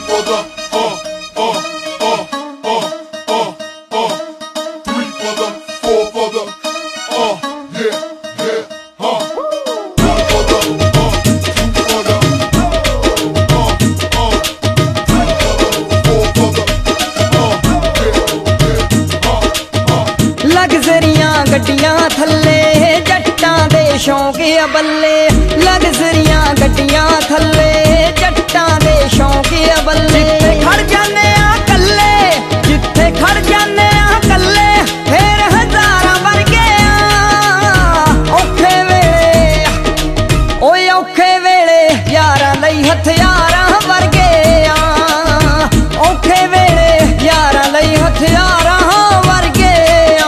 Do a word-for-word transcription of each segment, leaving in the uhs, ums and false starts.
for the uh, uh, uh, uh, uh, uh. Three for the, four for the, uh, yeah, yeah, huh. One for the, uh, two for the, uh, uh. Three for the, four for the, uh, yeah, yeah, huh, huh. लग्जरियां गड्डियां थल्ले जट्टां दे शौक अबल्ले, लग्जरियां गड्डियां थल्ले जट्टां दे शौक अबल्ले। जिथे खड़ जाने आ कल्ले, जिथे खड़ जाने आ कल्ले, फिर हजारां वर्गे आ। औखे वेले ओए औखे वेले यारां लई हथियारां वर्गे आ। औखे वेले यारां लई हथियारां वर्गे आ।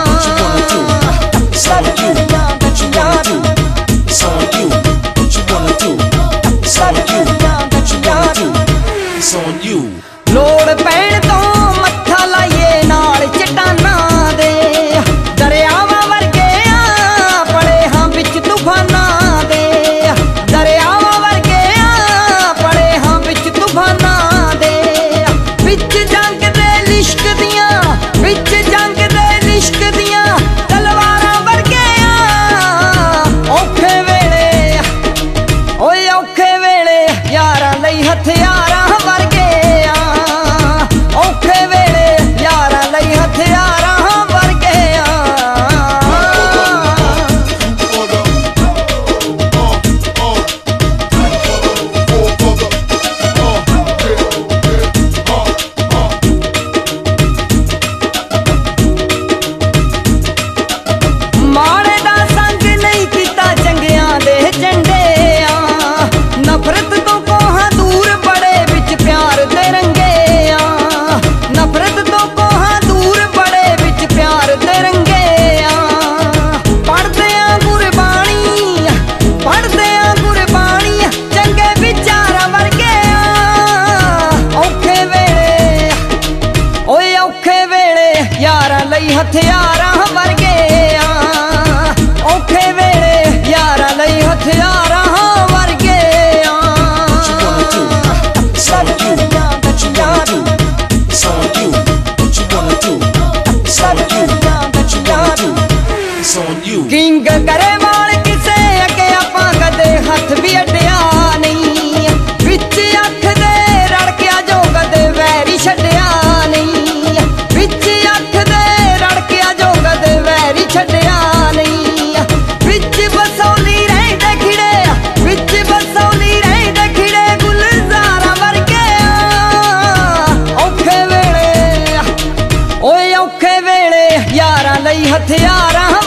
It's on you. लोड़ पैण तो मत्था लाइए नाल चट्टाना दे, दरियावां वर्गे आ पड़े हां बिच तूफाना दे। दरियावां वर्गे आ पड़े हां बिच तूफाना दे। बिच जंग दे लिश्क दियां, बिच जंग दे लिश्क दियां तलवारां वर्गे आ। औखे वेले ओए औखे वेले यारां लई हथियारां वर्गे आ। औखे वेले यारां लई हथियारां वर्गे आ। माड़े दा संग नहीं कीता चंगियां दे झंडे आ। नफरत तो कोहां दूर बड़े बिच प्यार दे रंगे आ। नफरत तो कोहां दूर बड़े बिच प्यार दे रंगे आ। पढ़दे आ गुरबाणी, पढ़दे आ गुरबाणी चंगे विचारां वर्गे आ। औखे वेले ओए औखे वेले यारां लई हथियारां वर्गे आ। औखे वेले यारां लई हथियारां वर्गे आ। It's on you. What you wanna do? It's on you. What you wanna do? It's on you. What you wanna do? It's on you. King करे वाल किसे अगे आपां कदे हथ भी अड्डिया नहीं। विच अख दे रड़किया जो कदे वैरी छड्डिया नहीं। विच अख दे रड़किया जो कदे वैरी छड्डिया नहीं। विच बसौली रहिंदे खिड़े, विच बसौली रहिंदे खिड़े गुलजारां वर्गे आ। औखे वेले ओए औखे वेले यारां लई हथियारां